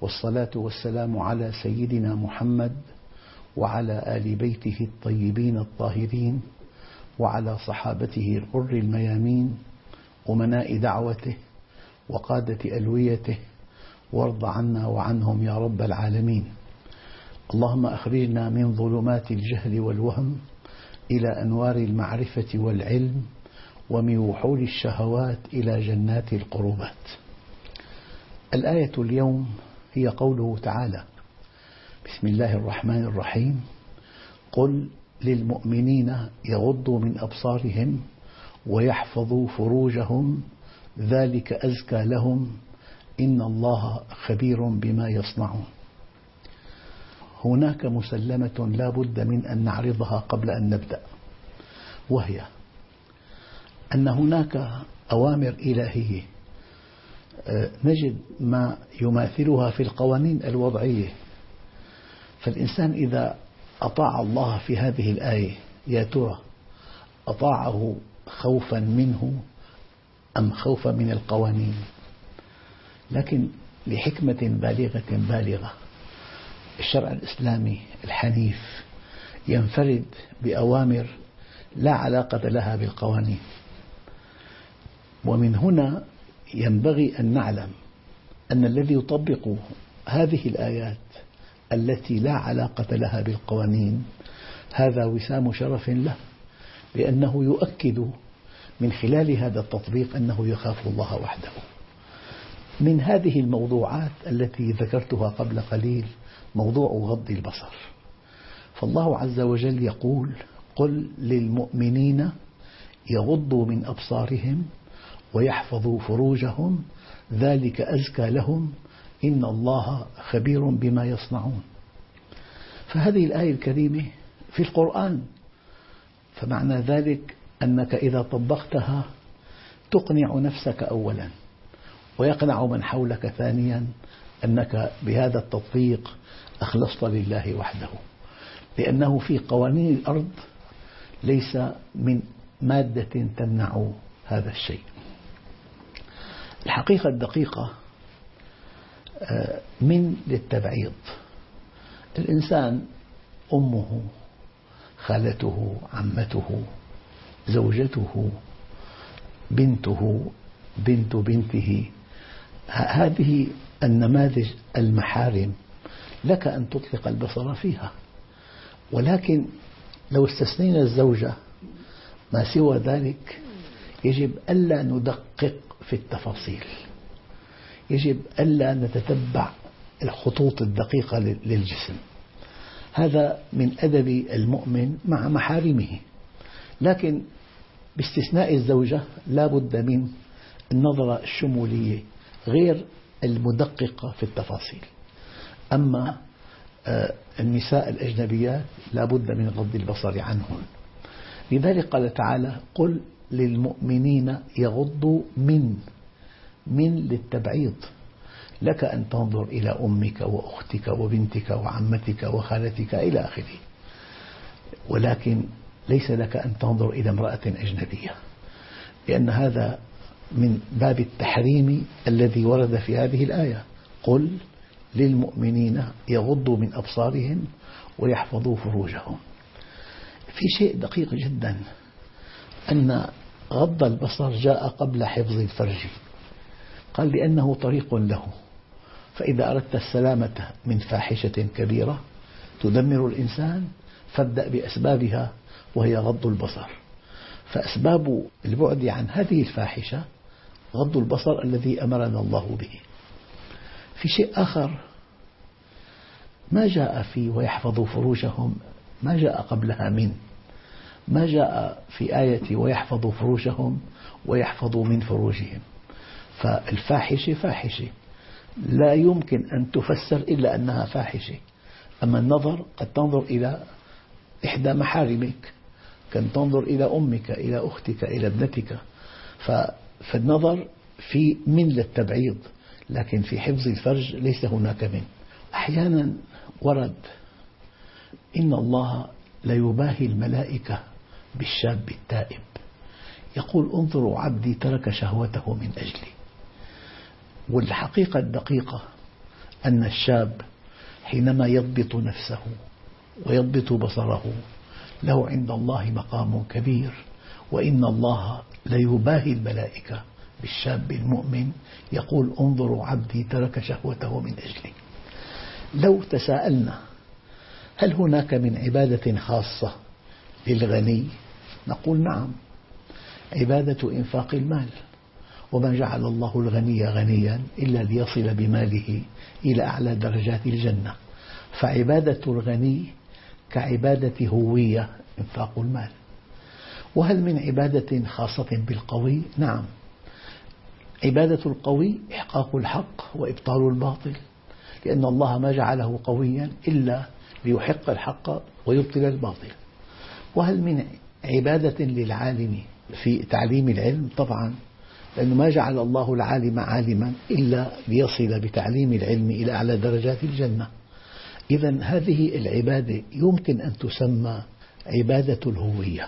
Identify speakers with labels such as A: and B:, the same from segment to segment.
A: والصلاة والسلام على سيدنا محمد وعلى آل بيته الطيبين الطاهرين وعلى صحابته الغر الميامين أمناء دعوته وقادة ألويته، وارض عنا وعنهم يا رب العالمين. اللهم أخرجنا من ظلمات الجهل والوهم إلى أنوار المعرفة والعلم، ومن وحول الشهوات إلى جنات القربات. الآية اليوم هي قوله تعالى: بسم الله الرحمن الرحيم. قل للمؤمنين يغضوا من أبصارهم ويحفظوا فروجهم ذلك أزكى لهم إن الله خبير بما يصنعون. هناك مسلمة لا بد من أن نعرضها قبل أن نبدأ، وهي أن هناك أوامر إلهية نجد ما يماثلها في القوانين الوضعية. فالإنسان إذا أطاع الله في هذه الآية، يا ترى أطاعه خوفا منه أم خوفا من القوانين؟ لكن لحكمة بالغة الشرع الإسلامي الحنيف ينفرد بأوامر لا علاقة لها بالقوانين. ومن هنا ينبغي أن نعلم أن الذي يطبق هذه الآيات التي لا علاقة لها بالقوانين هذا وسام شرف له، لأنه يؤكد من خلال هذا التطبيق أنه يخاف الله وحده. من هذه الموضوعات التي ذكرتها قبل قليل موضوع غض البصر. فالله عز وجل يقول: قل للمؤمنين يغضوا من أبصارهم ويحفظوا فروجهم ذلك أزكى لهم إن الله خبير بما يصنعون. فهذه الآية الكريمة في القرآن، فمعنى ذلك أنك إذا طبقتها تقنع نفسك أولا، ويقنع من حولك ثانيا أنك بهذا التطبيق أخلصت لله وحده، لأنه في قوانين الأرض ليس من مادة تمنع هذا الشيء. الحقيقة الدقيقة من للتبعيض. الإنسان أمه، خالته، عمته، زوجته، بنته، بنت بنته، هذه النماذج المحارم لك أن تطلق البصر فيها. ولكن لو استثنينا الزوجة، ما سوى ذلك يجب ألا ندقق في التفاصيل، يجب ألا نتتبع الخطوط الدقيقة للجسم. هذا من أدب المؤمن مع محارمه. لكن باستثناء الزوجة لا بد من النظرة الشمولية غير المدققة في التفاصيل. أما النساء الأجنبيات لا بد من غض البصر عنهن. لذلك قال تعالى: قل للمؤمنين يغضوا من للتبعيض، لك أن تنظر إلى أمك وأختك وبنتك وعمتك وخالتك إلى آخره، ولكن ليس لك أن تنظر إلى امرأة أجنبية، لأن هذا من باب التحريم الذي ورد في هذه الآية. قل للمؤمنين يغضوا من أبصارهم ويحفظوا فروجهم. في شيء دقيق جدا، أن غض البصر جاء قبل حفظ الفرج. قال: لأنه طريق له. فإذا أردت السلامة من فاحشة كبيرة تدمر الإنسان فابدأ بأسبابها، وهي غض البصر. فأسباب البعد عن هذه الفاحشة غض البصر الذي أمرنا الله به. في شيء آخر ما جاء في ويحفظوا فروجهم، ما جاء قبلها ما جاء في آية ويحفظوا فروجهم ويحفظوا من فروجهم. فالفاحشة فاحشة لا يمكن أن تفسر إلا أنها فاحشة. أما النظر قد تنظر إلى إحدى محارمك، كان تنظر إلى أمك، إلى أختك، إلى ابنتك. فالنظر في من للتبعيض، لكن في حفظ الفرج ليس هناك من. أحيانا ورد: إن الله ليباهي الملائكة بالشاب التائب، يقول: انظروا عبدي ترك شهوته من أجلي. والحقيقة الدقيقة أن الشاب حينما يضبط نفسه ويضبط بصره له عند الله مقام كبير، وإن الله ليباهي الملائكة بالشاب المؤمن، يقول انظروا عبدي ترك شهوته من أجلي. لو تساءلنا هل هناك من عبادة خاصة للغني؟ نقول نعم، عبادة إنفاق المال، وما جعل الله الغني غنيا إلا ليصل بماله إلى أعلى درجات الجنة، فعبادة الغني كعبادة هوية إنفاق المال. وهل من عبادة خاصة بالقوي؟ نعم، عبادة القوي إحقاق الحق وإبطال الباطل، لأن الله ما جعله قويا إلا ليحق الحق ويبطل الباطل. وهل من عبادة للعالم في تعليم العلم؟ طبعا، لأنه ما جعل الله العالم عالما إلا ليصل بتعليم العلم إلى أعلى درجات الجنة. إذا هذه العبادة يمكن أن تسمى عبادة الهوية.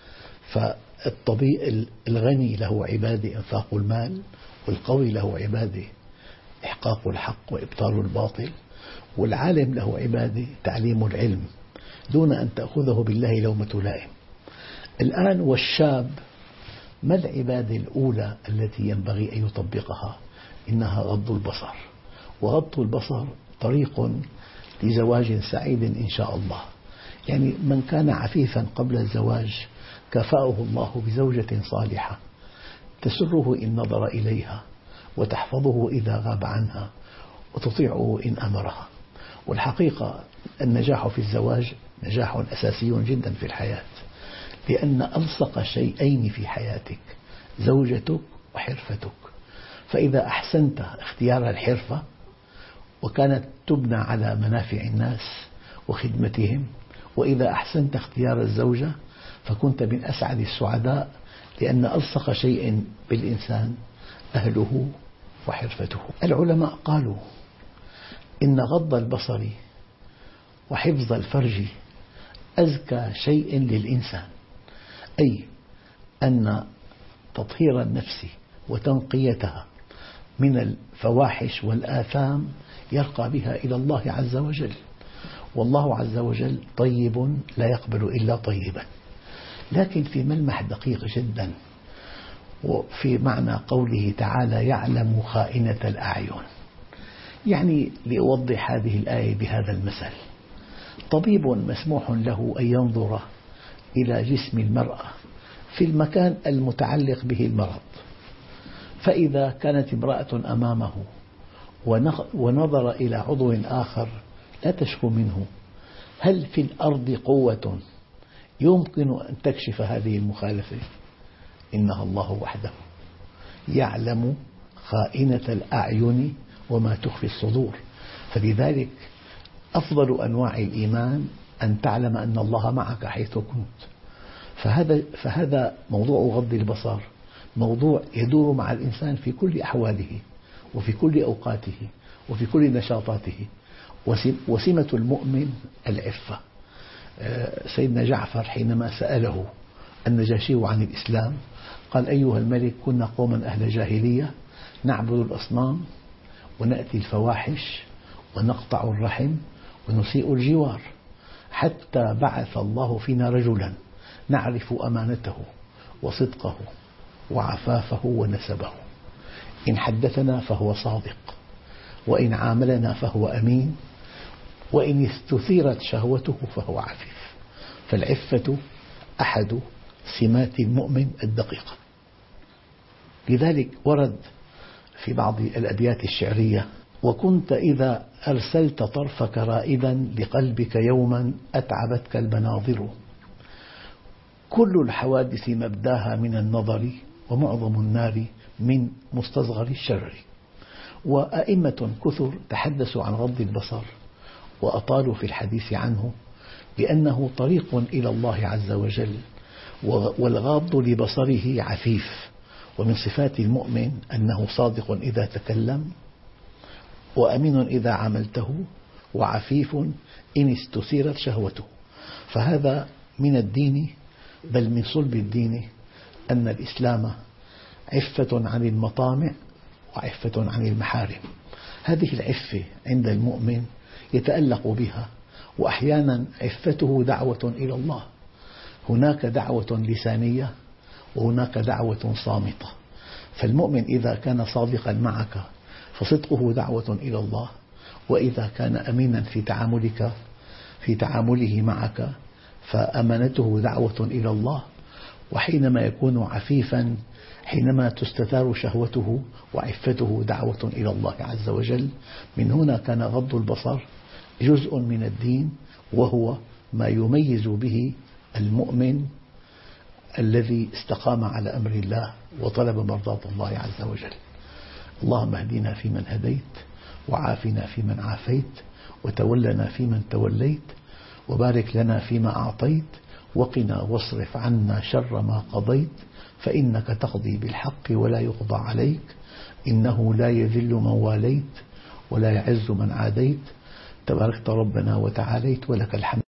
A: الغني له عبادة إنفاق المال، والقوي له عبادة إحقاق الحق وإبطال الباطل، والعالم له عبادة تعليم العلم دون أن تأخذه بالله لومة لائم. الآن والشاب، ما العبادة الأولى التي ينبغي أن يطبقها؟ إنها غض البصر، وغض البصر طريق لزواج سعيد إن شاء الله. يعني من كان عفيفا قبل الزواج كافأه الله بزوجة صالحة تسره إن نظر إليها، وتحفظه إذا غاب عنها، وتطيعه إن أمرها. والحقيقة النجاح في الزواج نجاح أساسي جدا في الحياة، لأن ألصق شيئين في حياتك زوجتك وحرفتك. فإذا أحسنت اختيار الحرفة وكانت تبنى على منافع الناس وخدمتهم، وإذا أحسنت اختيار الزوجة فكنت من أسعد السعداء، لأن ألصق شيء بالإنسان أهله وحرفته. العلماء قالوا إن غض البصر وحفظ الفرج أزكى شيء للإنسان، أي أن تطهير النفس وتنقيتها من الفواحش والآثام يرقى بها إلى الله عز وجل، والله عز وجل طيب لا يقبل إلا طيبا. لكن في ملمح دقيق جدا، وفي معنى قوله تعالى يعلم خائنة الأعين، يعني لأوضح هذه الآية بهذا المثل: طبيب مسموح له أن ينظر إلى جسم المرأة في المكان المتعلق به المرض، فإذا كانت امرأة أمامه ونظر إلى عضو آخر لا تشكو منه، هل في الأرض قوة يمكن أن تكشف هذه المخالفة؟ إنها الله وحده. يعلم خائنة الأعين وما تخفي الصدور. فلذلك أفضل أنواع الإيمان أن تعلم أن الله معك حيث كنت. فهذا موضوع غض البصر موضوع يدور مع الإنسان في كل أحواله وفي كل أوقاته وفي كل نشاطاته. وسمة المؤمن العفة. سيدنا جعفر حينما سأله النجاشي عن الإسلام قال: أيها الملك، كنا قوما أهل جاهلية نعبد الأصنام ونأتي الفواحش ونقطع الرحم ونسيء الجوار، حتى بعث الله فينا رجلا نعرف أمانته وصدقه وعفافه ونسبه، إن حدثنا فهو صادق، وإن عاملنا فهو أمين، وإن استثيرت شهوته فهو عفيف. فالعفة أحد سمات المؤمن الدقيقة. لذلك ورد في بعض الأبيات الشعرية: وكنت إذا أرسلت طرفك رائدا لقلبك يوما أتعبتك المناظر، كل الحوادث مبداها من النظر، ومعظم النار من مستصغر الشر. وأئمة كثر تحدثوا عن غض البصر وأطالوا في الحديث عنه، لأنه طريق إلى الله عز وجل، والغاض لبصره عفيف. ومن صفات المؤمن أنه صادق إذا تكلم، وأمين إذا عاملته، وعفيف إن استثيرت شهوته. فهذا من الدين، بل من صلب الدين، أن الإسلام عفة عن المطامع وعفة عن المحارم. هذه العفة عند المؤمن يتألق بها، وأحيانا عفته دعوة إلى الله. هناك دعوة لسانية وهناك دعوة صامتة، فالمؤمن إذا كان صادقا معك فصدقه دعوة إلى الله، وإذا كان أمينا في تعامله معك فأمانته دعوة إلى الله. وحينما يكون عفيفا، حينما تستثار شهوته وعفته دعوة إلى الله عز وجل. من هنا كان غض البصر جزء من الدين، وهو ما يميز به المؤمن الذي استقام على أمر الله وطلب مرضاة الله عز وجل. اللهم اهدنا فيمن هديت، وعافنا فيمن عافيت، وتولنا فيمن توليت، وبارك لنا فيما أعطيت، وقنا واصرف عنا شر ما قضيت، فإنك تقضي بالحق ولا يقضى عليك، إنه لا يذل من واليت ولا يعز من عاديت، تباركت ربنا وتعاليت، ولك الحمد.